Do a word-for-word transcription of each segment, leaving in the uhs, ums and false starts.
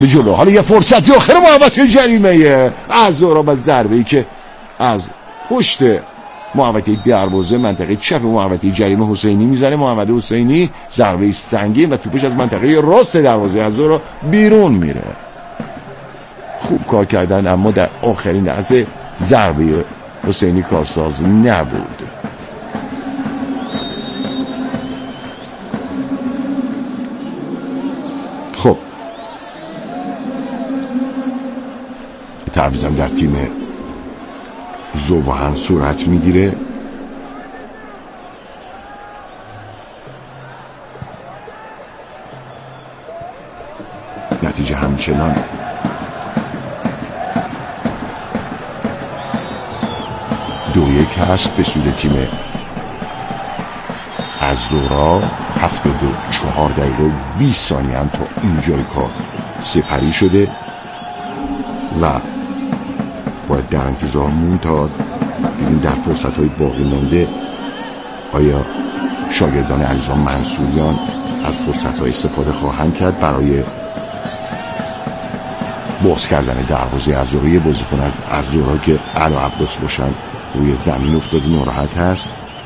به جلو. حالا یه فرصت داخل محوطه جریمه عزورا با ضربه ای که از پشت محوطه دروازه منطقه چپ محوطه جریمه حسینی میزنه. محمد حسینی ضربه سنگین و توپش از منطقه راست دروازه عزورا بیرون میره. خوب کار کردن اما در آخرین لحظه ضربه حسینی کارساز نبود. خب تعویضم در تیم ذوباهن صورت میگیره. نتیجه همچنان دو یک هست به سود تیم عزورا. هفتاد و چهار دقیقه و بیست ثانیه هم تا اینجای کار سپری شده و باید در انتظار مون تا ببینیم در فرصت های باقی مانده آیا شاگردان علیرضا منصوریان از فرصت های استفاده خواهند کرد برای باز کردن دروازه عزورا. یه بازیکن از عزورا که علی عباس باشن روی زمین افتاده ناراحت هست.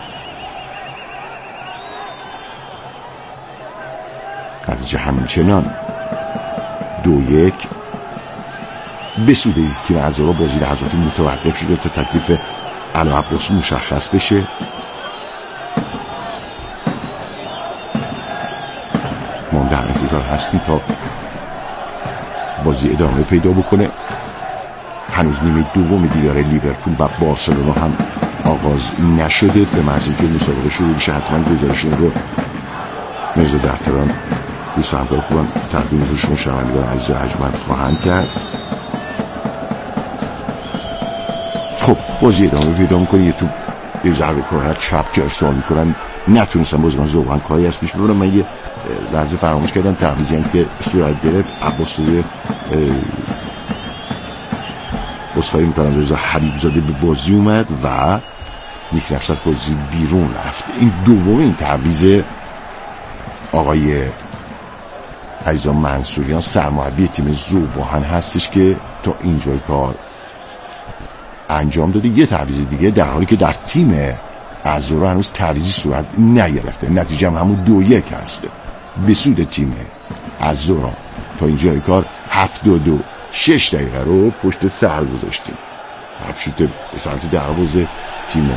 نتیجه همچنان دو یک به سود تیم عزورا. بازی لحظاتی متوقف شده تا تکلیف علی عباس مشخص بشه. ما در انتظار هستیم تا بازی ادامه پیدا بکنه. هنوز نیمه دوم دیدار لیورپول و بارسلونا هم آغاز نشده. به محض اینکه مسابقه شروع بشه حتما گزارشون رو مرزا دهتران دوست و همکار خوبم تقدیم حضور شما شنوندگان عزیز و ارجمند خواهند کرد. خب بازی ادامه پیدا میکنه. یه تو یه ضربه کارنر چپ که ارسال میکنن نتونستن بازیکن ذوباهن کاری از پیش ببرن. من یه لحظه فراموش کردم تعویضی هم که صورت گرفت عباس روی بسخایی میکنم رضا حبیب زاده به بازی اومد و یک نفس از بازی بیرون رفت. این دومین تعویض آقای علیرضا منصوریان سرمربی تیم ذوباهن هستش که تا اینجای کار انجام داده. یه تعویض دیگه در حالی که در تیم عزورا هنوز تعویضی صورت نگرفته. نتیجه هم همون دو یک هست به سود تیم عزورا. تا اینجای کار هفتاد و شش دقیقه رو پشت سر گذاشتیم. هفت شوت به سمت دروازه تیم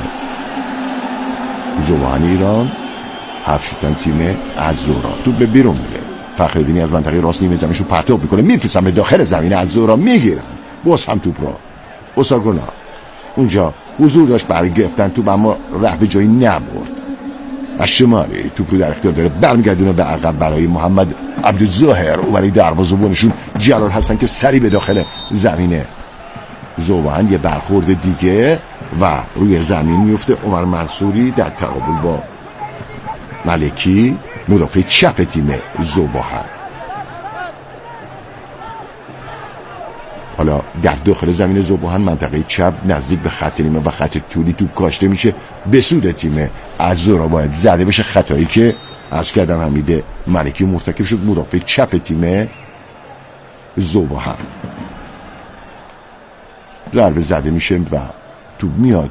ذوباهن ایران، هفت شوتن تیم عزورا. تو به بیرون میره. فخرالدینی از منطقه راست نیمه زمینشو پرتاب میکنه میفرستن به داخل زمین عزورا میگیرن. باز هم توپ را اوساگونا اونجا حضور داشت برای گرفتن توپ اما ره به جایی نبرد. الشماری توپ رو در اختیار داره برمیگردونه به عقب برای محمد عبدالظاهر و برای دروازه‌بانشون جلال حسن که سری به داخل زمین ذوباهن. یه برخورد دیگه و روی زمین میفته. عمر منصوری در تقابل با ملکی مدافع چپ تیم ذوباهن. حالا در داخل زمین ذوباهن منطقه چپ نزدیک به خط نیمه و خط طولی توپ کاشته میشه به سود تیم عزورا. باید زده بشه. خطایی که عرض کردم حمید ملکی مرتکب شد مدافع چپ تیم ذوباهن. ضربه زده میشه و توپ میاد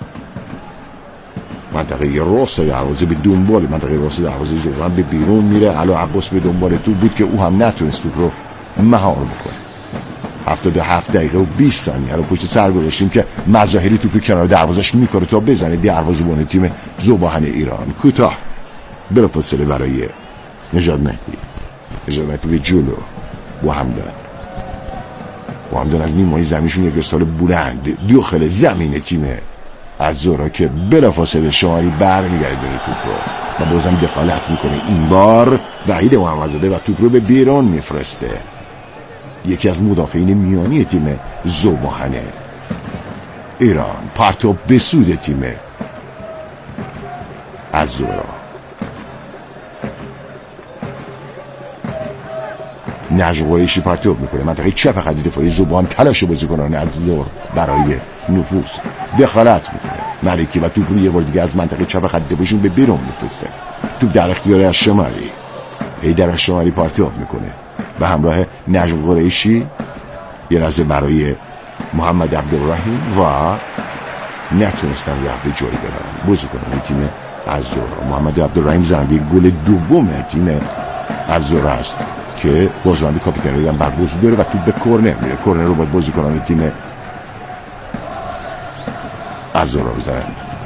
منطقه راست دروازه به دنبال منطقه راست دروازه ذوباهن به بیرون میره. علی عباس به دنبال توپ بود که او هم نتونست توپ رو مهار بکنه. هفتاد و هفت دقیقه و بیست ثانیه رو پشت سر گذاشتیم که مظاهری توپ رو کنار دروازش میکنه تا بزنه دروازه‌بان تیم ذوباهن ایران. کوتاه بلافاصله برای نژاد مهدی. نژاد مهدی به جلو با همدان با همدان از نیمه زمینشون یک ارسال بلند داخل زمین تیم عزورا که بلافاصله شماری برمیگردونه توپ رو و بازم دخالت میکنه. این بار وحید محمدزاده و توپ رو به بیرون میفرسته. یکی از مدافعین میانی تیم ذوباهن ایران. پرتاب به سود تیم عزورا. نجم قریشی پرتاب میکنه منطقه چپ خط دفاعی ذوباهن. تلاش بازیکنان عزورا برای نفوذ دخالت میکنه. ملکی و توپ رو یه بار دیگه از منطقه چپ خط دفاعیشون به بیرون میفرسته. توپ در اختیار الشماری. ای در الشماری پرتاب میکنه به همراه نجم قریشی یه لحظه برای محمد عبدالرحیم و نتونستن راه به جایی ببرن بازیکنان تیم الزهراء. محمد عبدالرحیم زننده گل دوم تیم الزهراء است که بازوبند کاپیتانی هم برگزیده داره و توپ به کرنر میره. کرنر رو باید بازیکنان تیم الزهراء بزنن.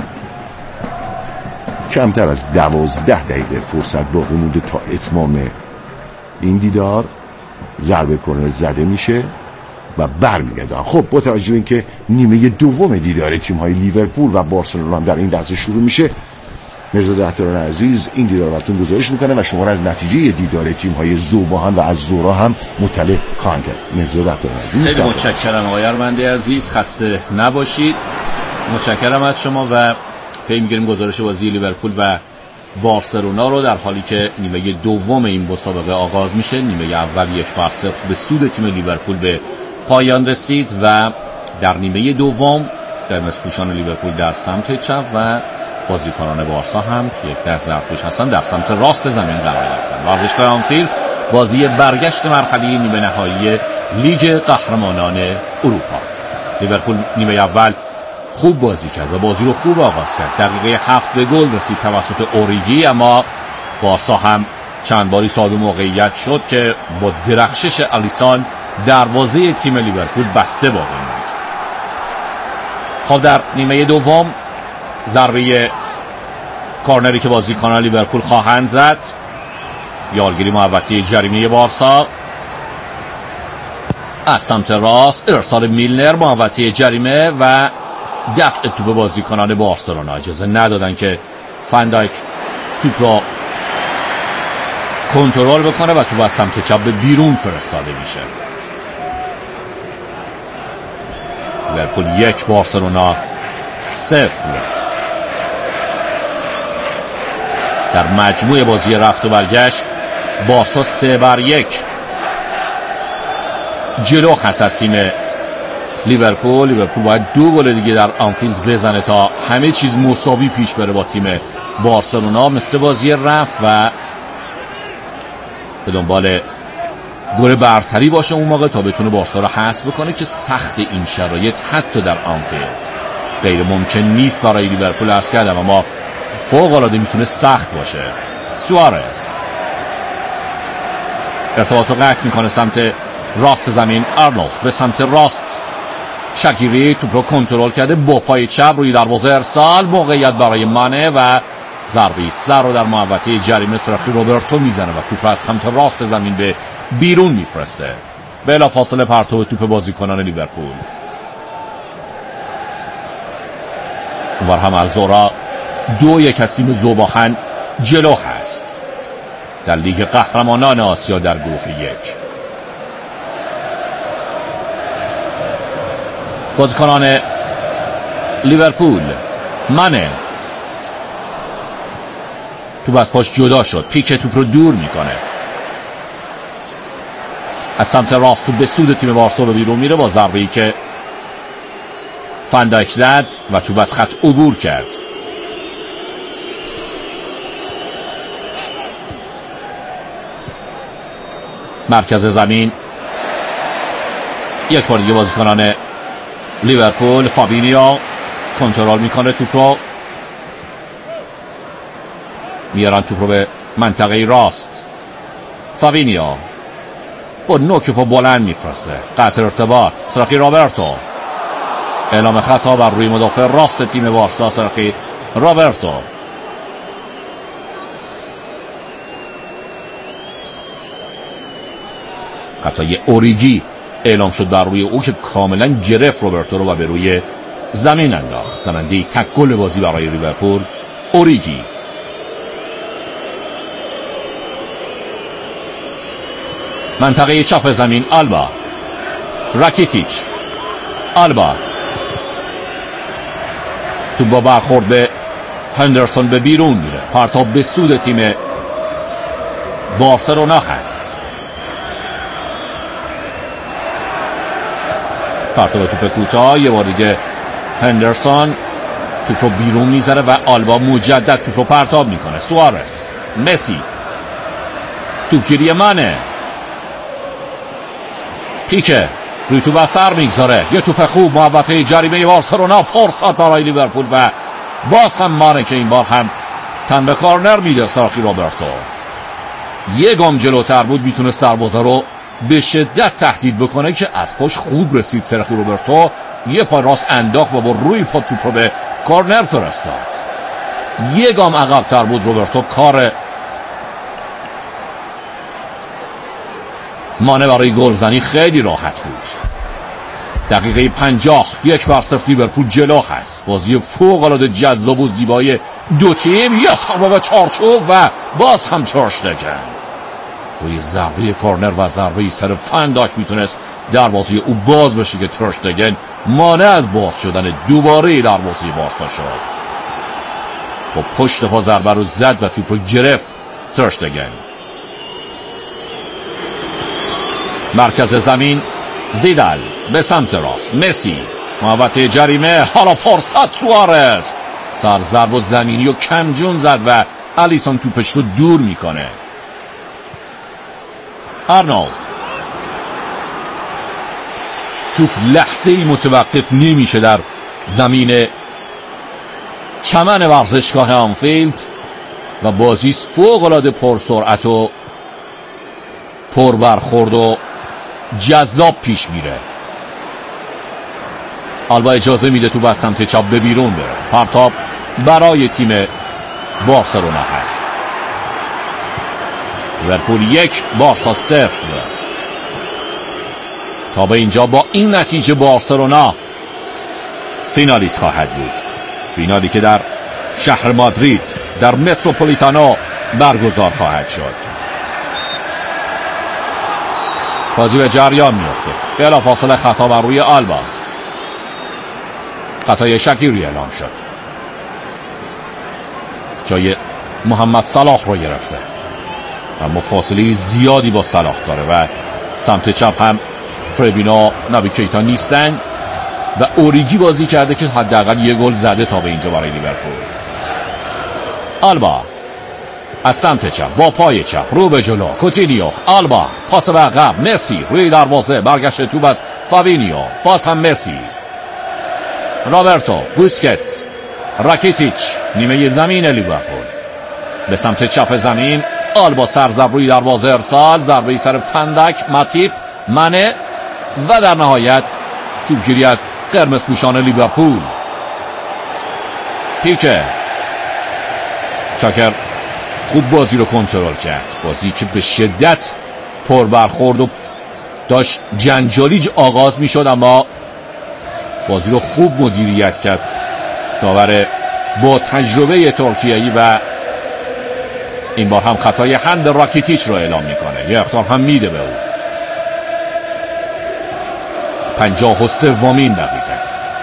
کمتر از دوازده دقیقه فرصت باقی مونده تا اتمام این دیدار. ضربه کرنر زده میشه و برمیگردن. خب با توجه این که نیمه دوم دیدار تیم‌های لیورپول و بارسلونا هم در این لحظه شروع میشه، مرزاد احتران عزیز این دیدار براتون گزارش میکنه و شما را از نتیجه دیدار تیم‌های ذوباهن و الزهراء هم مطلع خواهند کرد. مرزاد احتران عزیز خیلی متشکرم آقای ارمنده عزیز، خسته نباشید. متشکرم از شما و پی میگیریم گزارش بازی لیورپول و بارسلونا رو در حالی که نیمه دوم این مسابقه آغاز میشه. نیمه اول یک بر صفر به سود تیم لیورپول به پایان رسید و در نیمه دوم قرمزپوشان لیورپول در سمت چپ و بازیکنان بارسا هم که یک دست زرتوش هستن در سمت راست زمین قرار گرفتن. ورزشگاه آنفیلد بازی برگشت مرحله نیمه نهایی لیگ قهرمانان اروپا. لیورپول نیمه اول خوب بازی کرد و بازی رو خوب آغاز کرد. دقیقه هفت به گل رسید توسط اوریگی، اما بارسا هم چند باری صاحب موقعیت شد که با درخشش الیسون دروازه تیم لیورپول بسته باقی موند. خب در نیمه دوم ضربه کارنری که بازیکنان لیورپول خواهند زد، یالگیری محوطه جریمه بارسا از سمت راست، ارسال میلنر محوطه جریمه و دفع توپ بازیکنان بارسلونا. اجازه ندادن که فندایک توپ را کنترل بکنه و توپ از سمت چپ به بیرون فرستاده میشه. لیورپول یک، بارسلونا صفر. در مجموع بازی رفت و برگشت بارسا سه بر یک جلو هست از تیم لیورپول. لیورپول باید دو گل دیگه در آنفیلد بزنه تا همه چیز مساوی پیش بره با تیم بارسلونا. مثل بازی رفت و به دنبال گل برتری باشه اون موقع تا بتونه بارسا رو حذف بکنه که سخت این شرایط حتی در آنفیلد غیر ممکن نیست برای لیورپول. عرض کردم اما فوق العاده میتونه سخت باشه. سوارز ارتباط رو قطع میکنه سمت راست زمین. آرنولد به سمت راست، شاکیری توپ رو کنترل کرده با پای چپ روی دروازه ارسال، موقعیت برای مانه و ضربه سر رو در محوطه جریمه سرخی روبرتو میزنه و توپ از سمت راست زمین به بیرون میفرسته. بلا فاصله پرتو توپ بازیکنان لیورپول. اونور هم الزهراء دو یک از تیم ذوباهن جلو هست در لیگ قهرمانان آسیا در گروه یک. بازیکنان لیورپول، مانه توپ از پاش جدا شد، پیک توپ رو دور میکنه از سمت راست، توپ به سود تیم بارسا به بیرون میره با ضربه‌ای که فندایک زد و توپ از خط عبور کرد. مرکز زمین یک بار دیگه بازیکنان لیورپول، فابینیو کنترل میکنه توپ رو، میارن توپ رو به منطقه راست. فابینیو با نوک پا بلند میفرسته، قطع ارتباط. سرخی روبرتو، اعلام خطا بر روی مدافع راست تیم بارسا. سرخی روبرتو خطای اوریگی اعلام شد بر روی او که کاملا گرفت روبرتو رو و به روی زمین انداخت. زننده تک گل بازی برای لیورپول اوریگی. منطقه چپ زمین آلبا، راکیتیچ، آلبا تو با برخورد به هندرسون به بیرون میره. پرتاب به سود تیم بارسلونا هست. پرتاب توپ کوتاه، یه بار دیگه هندرسون توپ رو بیرون میذاره و آلبا مجدد توپ رو پرتاب میکنه. سوارز، مسی، توپگیری مانه، پیکه روی توپ اثر میگذاره، یه توپ خوب محوطه جریمه بارسلونا، فرصت برای لیورپول و باز هم مانه که این بار هم تن به کارنر میده. سرخی روبرتو یه گام جلوتر بود، میتونست دروازه رو به شدت تهدید بکنه که از پشت خوب رسید. سرخی روبرتو یه پای راست انداخت و با روی پا توپ رو به کارنر فرستاد. یه گام عقب‌تر بود روبرتو، کار مانه برای گلزنی خیلی راحت بود. دقیقه پنجاه یک بر صفر لیورپول جلو هست. بازی فوق‌العاده جذاب و زیبای دو تیم. یه ضربه به چارچوب و باز هم تر شتگن روی ضربه کارنر و ضربه سر فنداک میتونست دروازه او باز بشه که تر شتگن مانع از باز شدن دوباره دروازه بارسا شد. با پشت پا ضربه رو زد و توپ رو گرفت تر شتگن. مرکز زمین ویدال به سمت راست، مسی محوطه جریمه، حالا فرصت سوارز سر ضرب و زمینی و کمجون زد و الیسون توپش رو دور میکنه. آرنولد توپ لحظه ای متوقف نمیشه در زمین چمن ورزشگاه آنفیلد و بازی فوق‌العاده پرسرعت و پربرخورد و جذاب پیش میره. آلبا اجازه میده تو بس سمت چپ به بیرون بره. پرتاب برای تیم بارسلونا هست. لیورپول یک بارسا صفر. تا به اینجا با این نتیجه بارسلونا فینالیست خواهد بود. فینالی که در شهر مادرید در متروپولیتانو برگزار خواهد شد. بازی به جریان میفته. بلافاصله خطا بر روی آلبا. خطای شکیری اعلام شد. جای محمد صلاح رو گرفته. اما فاصله زیادی با صلاح داره و سمت چپ هم فربینا، نبی کیتا نیستن و اوریگی بازی کرده که حداقل یه گل زده تا به اینجا برای لیورپول. آلبا از سمت چپ با پای چپ رو به جلو، کوتینیو، آلبا پاس به عقب، مسی روی دروازه، برگشت توپ از فابینیو، باز هم مسی، روبرتو، بوسکتس، راکیتیچ نیمه زمین لیورپول به سمت چپ زمین. آلبا سرزب روی دروازه، ارسال، ضربه سر فندک، ماتیپ، منه و در نهایت توپگیری از قرمز پوشان لیورپول. پیکه شاکر خوب بازی رو کنترل کرد. بازی که به شدت پربرخورد و داشت جنجالی آغاز می شد، اما بازی رو خوب مدیریت کرد داور با تجربه ترکیه‌ای و این بار هم خطای هند راکیتیچ رو اعلام میکنه. یه اخطار هم میده به او. پنجاه و سومین دقیقه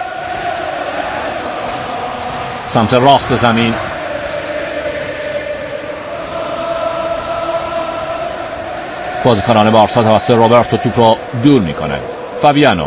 سمت راست زمین بازیکنان بارسا توسط روبرتو توپ رو دور میکنه. فابیانو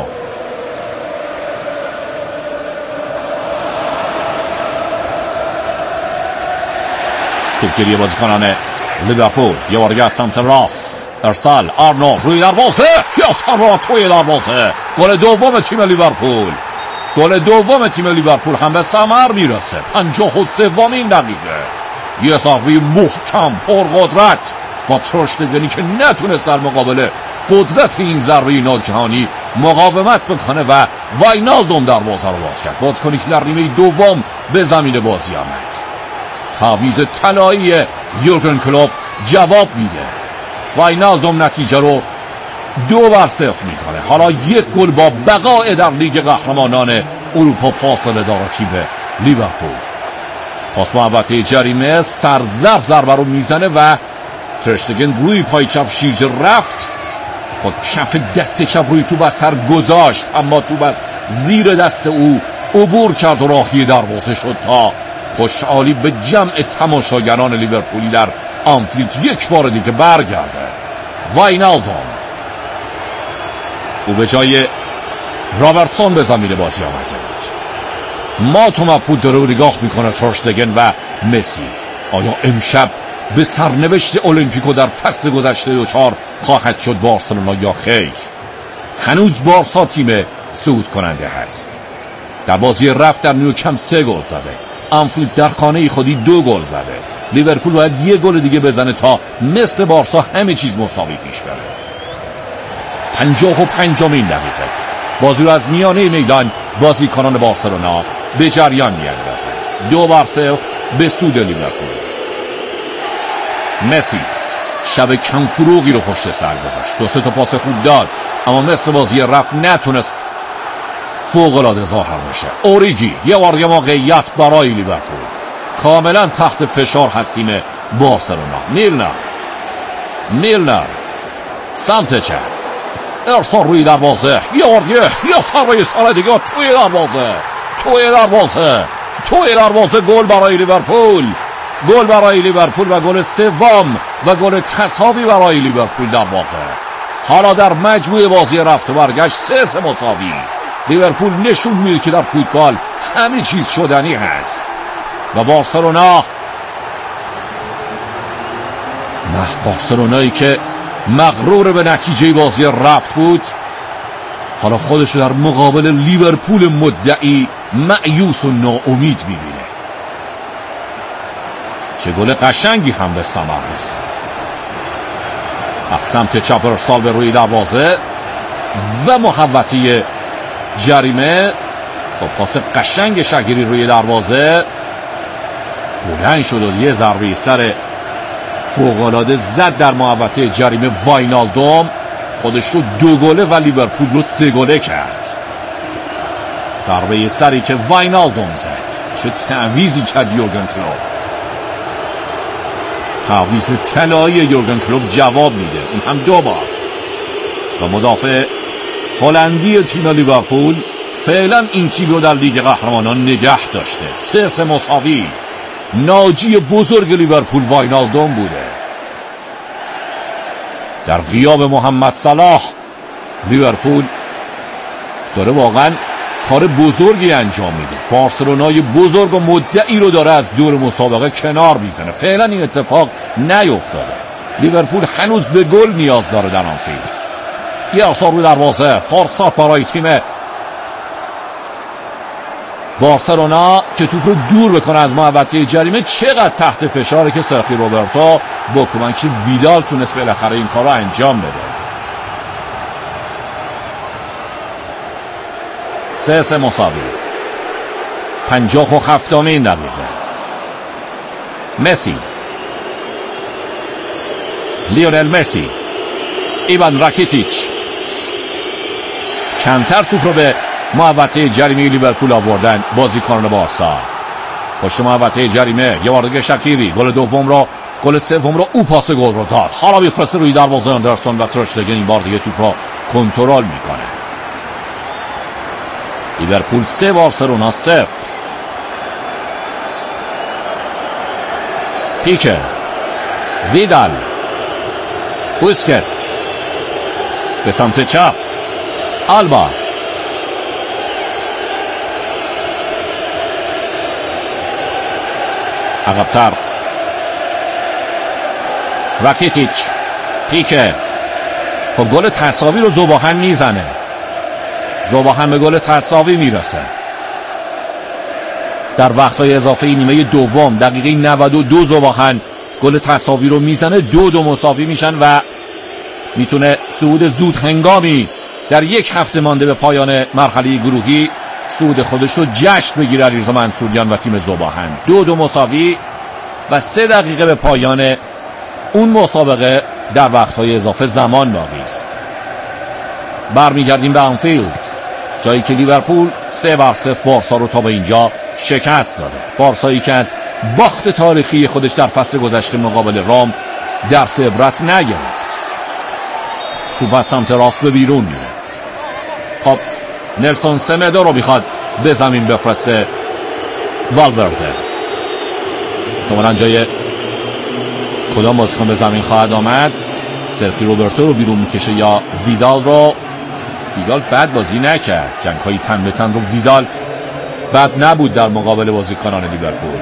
توپگیری بازیکنان لیورپول، یه بارگه از سمت راست، ارسال، آرنولد روی دروازه، یاسر را توی دروازه. گل دوم تیم لیورپول. گل دوم تیم لیورپول هم به ثمر میرسه. پنجاه و سومین دقیقه یه ضربه محکم پرقدرت و تر شتگنی که نتونست در مقابل قدرت این ضربه ناگهانی مقاومت بکنه و واینالدوم دروازه رو باز کرد. بازیکنی که در نیمه دوم به زمین بازی آمد. تعویض طلایی یورگن کلوپ جواب میده. واینالدوم نتیجه رو دو بر صفر میکنه. حالا یک گل با بقای در لیگ قهرمانان اروپا فاصله داره تیم لیورپول. پاس محوطه جریمه، سرزب ضربه رو میزنه و تر اشتگن روی پای چپ شیرجه رفت، با کف دست چپ روی توپ از سر گذاشت، اما توپ از زیر دست او عبور کرد و راهی دروازه شد تا خوشحالی به جمع تماشاگران لیورپولی در آنفیلد یک بار دیگه برگرده. واینالدوم او به جای رابرتسون به زمین بازی آمده بود. ما تو مبهوت داره و نگاه میکنه تر اشتگن و مسی. آیا امشب به سرنوشت المپیکو در فصل گذشته دچار خواهد شد بارسلونا یا خیر؟ هنوز بارسا تیم صعود کننده هست. در بازی رفت در نیوکمپ سه گل زده، آنفیلد در خانه خودی دو گل زده. لیورپول باید یه گل دیگه بزنه تا مثل بارسا همه چیز مساوی پیش بره. پنجاه و پنجمین دقیقه بازی رو از میانه میدان بازیکنان بارسلونا به جریان میاندازن. دو بر صفر به سود لیورپول. مسی شب کم فروغی رو پشت سر گذاشت، دو سه تا پاس خوب داد، اما مثل بازی رفت نتونست فوق‌العاده ظاهر بشه. اوریگی یه بار یه موقعیت برای لیورپول، کاملا تحت فشار هست تیم بارسلونا. میلنر میلنر سمت چپ، ارسال روی دروازه، یه بار یه یه سر سال دیگه توی دروازه توی دروازه توی دروازه گل برای لیورپول، گل برای لیورپول و گل سوم و گل تساوی برای لیورپول. در واقع حالا در مجموع بازی رفت و برگشت سه سه مساوی. لیورپول نشون میده که در فوتبال همه چیز شدنی هست و بارسلونا نه بارسلونایی که مغرور به نتیجه بازی رفت بود، حالا خودش در مقابل لیورپول مدعی مایوس و ناامید میبینه. چه گل قشنگی هم به ثمر رسید. از سمت چپ ارسال به روی دروازه و محوطه جریمه با پاس قشنگ شگیری روی دروازه بلند شد و یه ضربه سر فوق‌العاده زد در محوطه جریمه. واینالدوم خودش رو دو گله و لیورپول رو سه گله کرد. ضربه سری که واینالدوم زد، چه تعویضی کرد یورگن کلوپ. تعویض طلایی یورگن کلوپ جواب میده، اون هم دو بار. و مدافع هلندی تیم لیورپول فعلا این تیم رو در لیگ قهرمانان نگه داشته. سه سه مساوی. ناجی بزرگ لیورپول واینالدوم بوده. در غیاب محمد صلاح لیورپول داره واقعا کار بزرگی انجام میده. بارسلونای بزرگ و مدعی رو داره از دور مسابقه کنار میزنه. فعلا این اتفاق نیفتاده. لیورپول هنوز به گل نیاز داره در آنفیلد. یه ارسال رو دروازه، فرصت برای تیم بارسلونا که توپ رو دور بکنه از محوطه جریمه. چقدر تحت فشاره که سرخی روبرتو با کمک ویدال تونست بالاخره این کار رو انجام بده. سه سه مساوی. پنجاه و هفتمین دقیقه مسی، لیونل مسی، ایوان راکیتیچ کمتر توپ رو به محوطه جریمه لیورپول آوردن بازیکنان بارسا. پشت محوطه جریمه یه بار دیگه شقیری گل دوم رو گل سوم رو او پاس گل رو داد. حالا میفرسته روی دروازه اندرسون و ترشتگن این بار دیگه توپ رو کنترل میکنه. لیورپول سه بارسلونا صفر. پیکر، ویدال، بوسکتس به سمت چپ، آلبا، عقبتر راکیتیچ، پیکه. خب گل تساوی رو زوباهن میزنه. زوباهن به گل تساوی میرسه در وقتهای اضافه نیمه دوم. دقیقه نود و دو زوباهن گل تساوی رو میزنه. دو دو مساوی میشن و میتونه صعود زود هنگامی در یک هفته مانده به پایان مرحله گروهی صعود خودش رو جشن بگیره. علیرضا منصوریان و تیم زوباهن دو دو مساوی و سه دقیقه به پایان اون مسابقه در وقتهای اضافه زمان باقی است. برمیگردیم به آنفیلد، جایی که لیورپول سه بر صفر بارسا رو تا به اینجا شکست داده. بارسایی که از باخت تاریخی خودش در فصل گذشته مقابل رام درس عبرت نگرفت. توپ از سمت راست به بیرون میره. خب نلسون سمدو رو میخواد به زمین بفرسته والورده. کاملا جای کدام بازیکن به زمین خواهد آمد؟ سرخی روبرتو رو بیرون میکشه یا ویدال رو؟ ویدال بد بازی نکرد. جنگ های تن به تن رو ویدال بد نبود در مقابل بازیکنان لیورپول.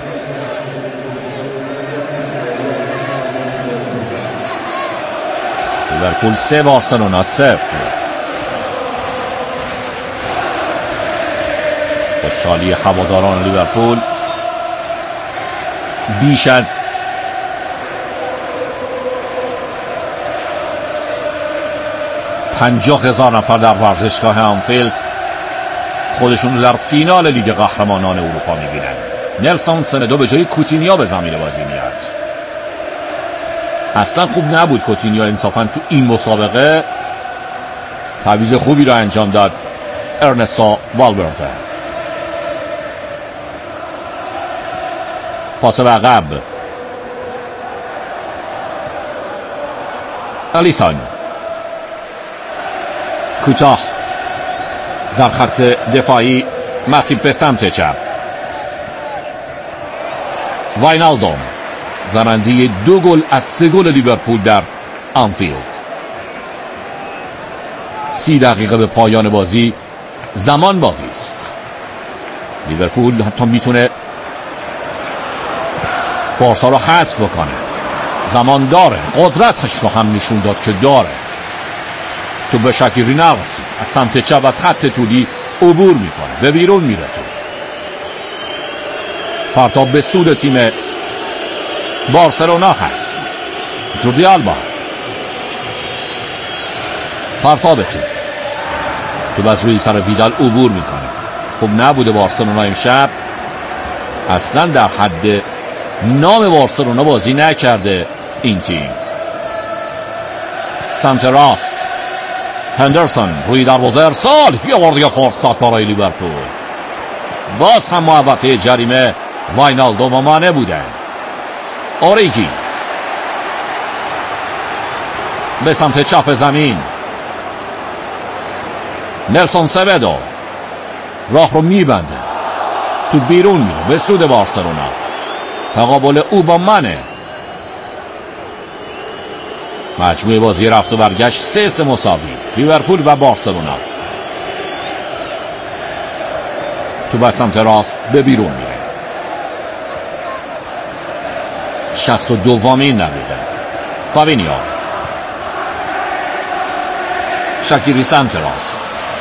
لیورپول سه بارسلونا صفر. خوشحالی هواداران لیورپول بیش از پنجاه هزار نفر در ورزشگاه آنفیلد خودشون رو در فینال لیگ قهرمانان اروپا می‌بینن. نلسون سمدو به جای کوتینیو به زمین بازی میاد. اصلا خوب نبود کوتینیو انصافاً تو این مسابقه. تعویض خوبی رو انجام داد ارنستو والورده. پاس به عقب الیسون، کوتاه در خط دفاعی ماتیب به سمت چپ. واینالدوم زننده دو گل از سه گل لیورپول در آنفیلد. سی دقیقه به پایان بازی زمان باقی است. لیورپول حتی میتونه بارسا رو حذف بکنه. زمان داره، قدرتش رو هم نشون داد که داره. تو به شکیری نرسید، از سمت چپ از خط طولی عبور میکنه، به بیرون میره. تو پرتاب به سود تیم بارسلونا هست. جوردی آلبا پرتاب تو تو باز روی سر ویدال عبور میکنه. خب نبوده بارسلونا امشب، اصلا در حد نام بارسلونا بازی نکرده این تیم. سمت راست هندرسون روی دروازه ارسال، یه بار دیگه فرصت برای لیورپول. باز هم محوطه جریمه واینالدوم و مانع بودن. اوریگی به سمت چپ زمین، نلسون سمدو راه رو میبنده، تو بیرون میره به سود بارسلونا. تقابل او با منه. مجموعه بازی رفت و برگشت سه سه مساوی، لیورپول و بارسلونا. تو به سمت راست به بیرون میره. شصت و دومین دقیقه فابینیو، شکیری سمت راست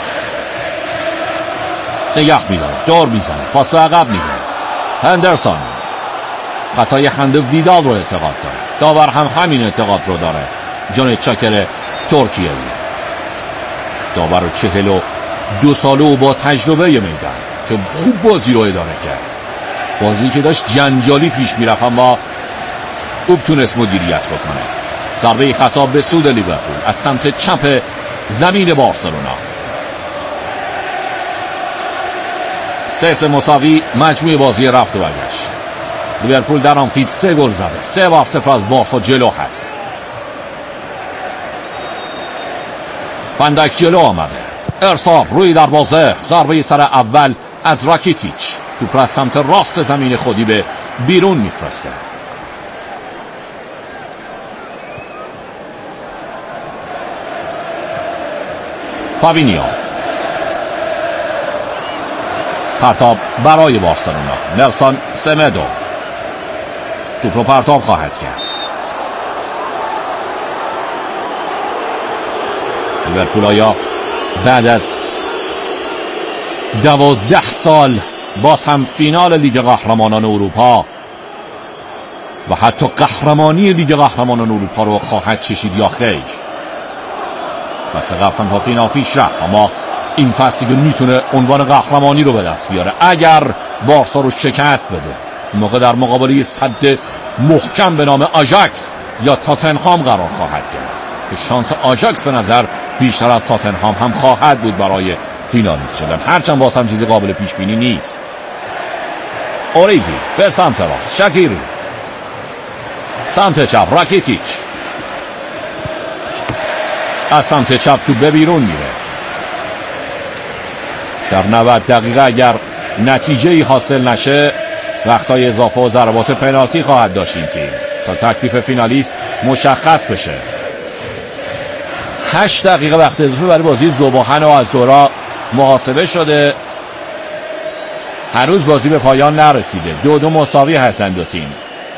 نگه میداره، دور میزنه، پاس به عقب میده. هندرسون خطای هند ویدال رو اعتقاد داره، داور هم همین اعتقاد رو داره. جان چاکر ترکیه داور چهل و دو ساله و با تجربه میدن که خوب بازی رو اداره کرد. بازی که داشت جنجالی پیش میرفت اما خوب تونست مدیریت بکنه. ضربه خطا به سود لیورپول از سمت چپ زمین بارسلونا. سه سه مساوی مجموع بازی رفت و برگشت. لیورپول در آنفیلد سه گل زده، سه بار صفر از بارسا جلو هست. فندک جلو آمده، ارسال روی دروازه، ضربه سر اول از راکیتیچ. توپ از سمت راست زمین خودی به بیرون میفرسته. فابینیو پرتاب برای بارسلونا. نلسون سمدو توپ رو پرتاب خواهد کرد. لیورپول بعد از دوازده سال باز هم فینال لیگ قهرمانان اروپا و حتی قهرمانی لیگ قهرمانان اروپا رو خواهد چشید یا خیر؟ فصل قبل هم تا فینال پیش رفت، اما این فصل دیگه میتونه عنوان قهرمانی رو به دست بیاره اگر بارسا رو شکست بده. این موقع در مقابله صد محکم به نام آژاکس یا تاتنهام قرار خواهد گرفت که شانس آژاکس به نظر بیشتر از تاتنهام هم خواهد بود برای فینالیست شدن، هرچند باز هم چیزی قابل پیش بینی نیست. اوریگی به سمت راست، شکیری سمت چپ، راکیتیچ از سمت چپ تو به بیرون میره. در نود دقیقه اگر نتیجه‌ای حاصل نشه وقتای اضافه و ضربات پنالتی خواهد داشت این تیم تا تکلیف فینالیست مشخص بشه. هشت دقیقه وقت اضافه برای بازی ذوباهن و آزورا محاسبه شده. هنوز بازی به پایان نرسیده، دو دو مساوی هستن دو تیم.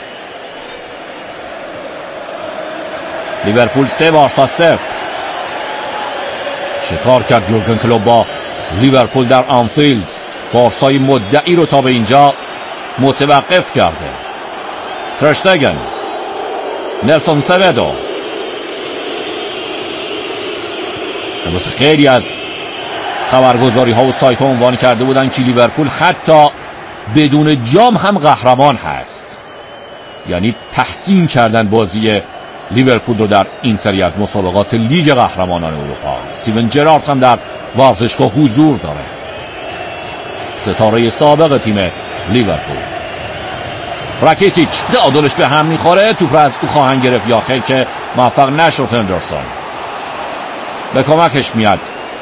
لیورپول سه بارسا صفر. چه کار کرد یورگن کلوپ با لیورپول در آنفیلد؟ بارسای مدعی رو تا به اینجا متوقف کرده. ترشتگن، نلسون سویدو. امروز خیلی از خبرگزاری ها و سایت ها عنوان کرده بودن که لیورپول حتی بدون جام هم قهرمان هست، یعنی تحسین کردن بازی لیورپول رو در این سری از مسابقات لیگ قهرمانان اروپا. استیون جرارد هم در ورزشگاه حضور داره، ستاره سابق تیم لیورپول. راکیتیچ دادلش به هم میخوره، توپ رو از او خواهند گرفت یا خیر که موفق نشد. هندرسون به کمکش میاد.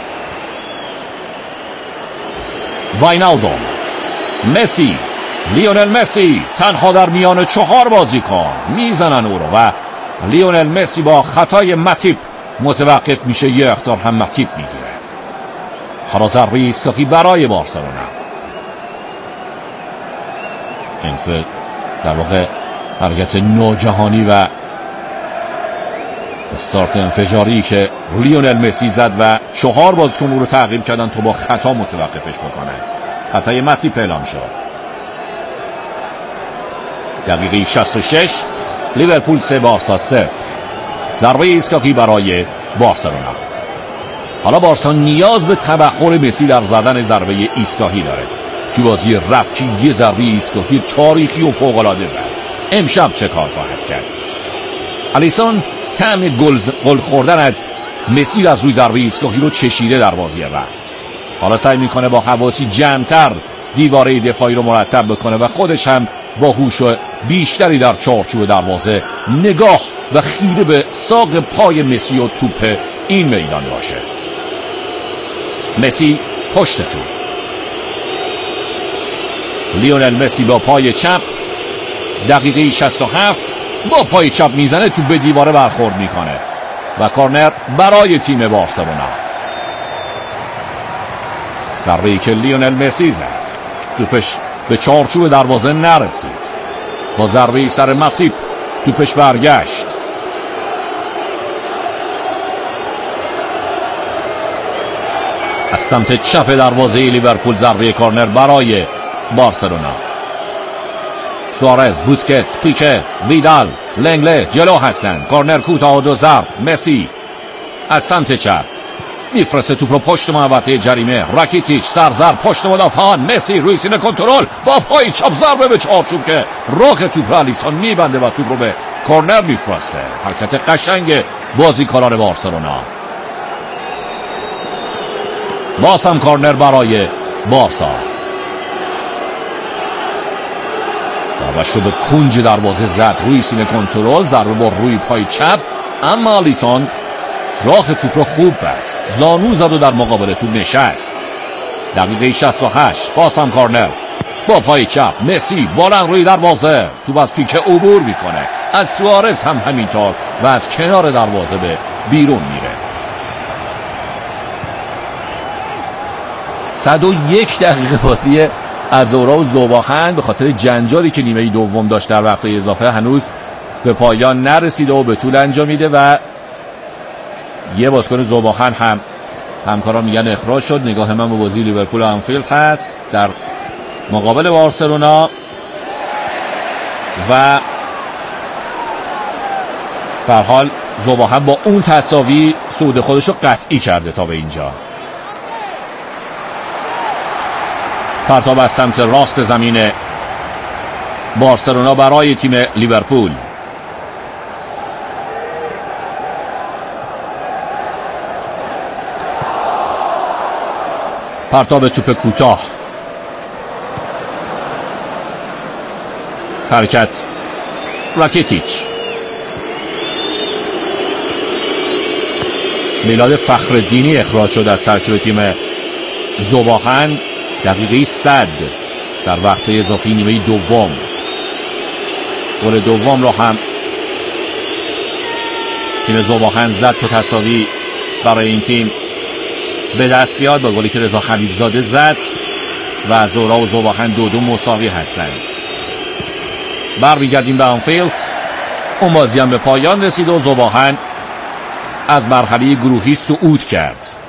واینالدوم، مسی، لیونل مسی تنها در میان چهار بازیکن میزنن او رو و لیونل مسی با خطای ماتیپ متوقف میشه. یه اخطار هم ماتیپ میگیره. حالا ضربه ایستگاهی برای بارسلونا. انفل در واقع حرکت ناگهانی و استارت انفجاری که لیونل مسی زد و چهار بازیکن او رو تعقیب کردن تا با خطا متوقفش بکنه. خطای ماتیپ اعلام شد. دقیقه شصت و شش، لیورپول سه بارسا صفر. ضربه ایستگاهی برای بارسلونا. حالا بارسا نیاز به تبخر مسی در زدن ضربه ایستگاهی داره. تو بازی رفت که یه ضربه ایستگاهی تاریخی و فوق‌العاده زد. امشب چه کار خواهد کرد؟ الیسون طعم گل گل خوردن از مسی از روی ضربه ایستگاهی رو چشیده در بازی رفت. حالا سعی میکنه با حواسی جمع‌تر دیواره دفاعی رو مرتب بکنه و خودش هم با هوش بیشتری در چارچوب دروازه نگاه و خیره به ساق پای مسی و توپ این میدان باشه. مسی پشت توپ. لیونل مسی با پای چپ دقیقه شصت و هفت با پای چپ میزنه، توپ به دیواره برخورد میکنه و کورنر برای تیم بارسلونا. ضربه‌ای که لیونل مسی زد توپش به چارچوب دروازه نرسید. با ضربه سر ماتیپ توپش برگشت. از سمت چپ دروازه لیورپول ضربه کورنر برای بارسلونا. سوارز، بوسکتس، پیکه، ویدال، لنگله جلو هستن. کورنر کوتاه و دو ضرب. مسی از سمت چپ میفرسته توپ رو پشت محوطه جریمه. راکیتیچ سرزر پشت مدافعان. مسی روی سینه کنترل با پای چپ ضربه به چارچوب که راه توپ رو الیسون میبنده و توپ رو به کورنر میفرسته. حرکت قشنگ بازیکنان بارسلونا. باز هم کورنر برای بارسا. ضربه‌اش رو به کنج دروازه زد. روی سینه کنترل، ضربه با روی پای چپ، اما الیسون راه توپ رو خوب بست. زانو زد و در مقابل توپ نشست. دقیقه شصت و هشت، باز هم کورنر با پای چپ. مسی بالن روی دروازه، توپ از پیکه عبور میکنه. از سوارز هم همینطور و از کنار دروازه به بیرون میره. صد و یک دقیقه بازی ازورا و زوباخن به خاطر جنجالی که نیمه دوم داشت در وقت اضافه هنوز به پایان نرسیده و به طول انجامیده و یه بازیکن زوباخن هم همکاران میگن اخراج شد. نگاه من به بازی لیورپول و انفیلد هست در مقابل بارسلونا و به هر حال زوباخن با اون تساوی صعود خودش رو قطعی کرده تا به اینجا. پرتاب از سمت راست زمین بارسلونا برای تیم لیورپول. پرتاب توپ کوتاه. حرکت راکیتیچ. میلاد فخرالدینی اخراج شد از ترکیب تیم زوباخن. دقیقه صد در وقت اضافی نیمه دوم. گل دوم رو هم تیم زوباخن زد تا تساوی برای این تیم به دست بیاد با گلی که رضا خلیلزاده زد و زورا و زوباخن دو دو مساوی هستن. برمیگردیم به انفیلد. اون بازی هم به پایان رسید و زوباخن از مرحله گروهی صعود کرد.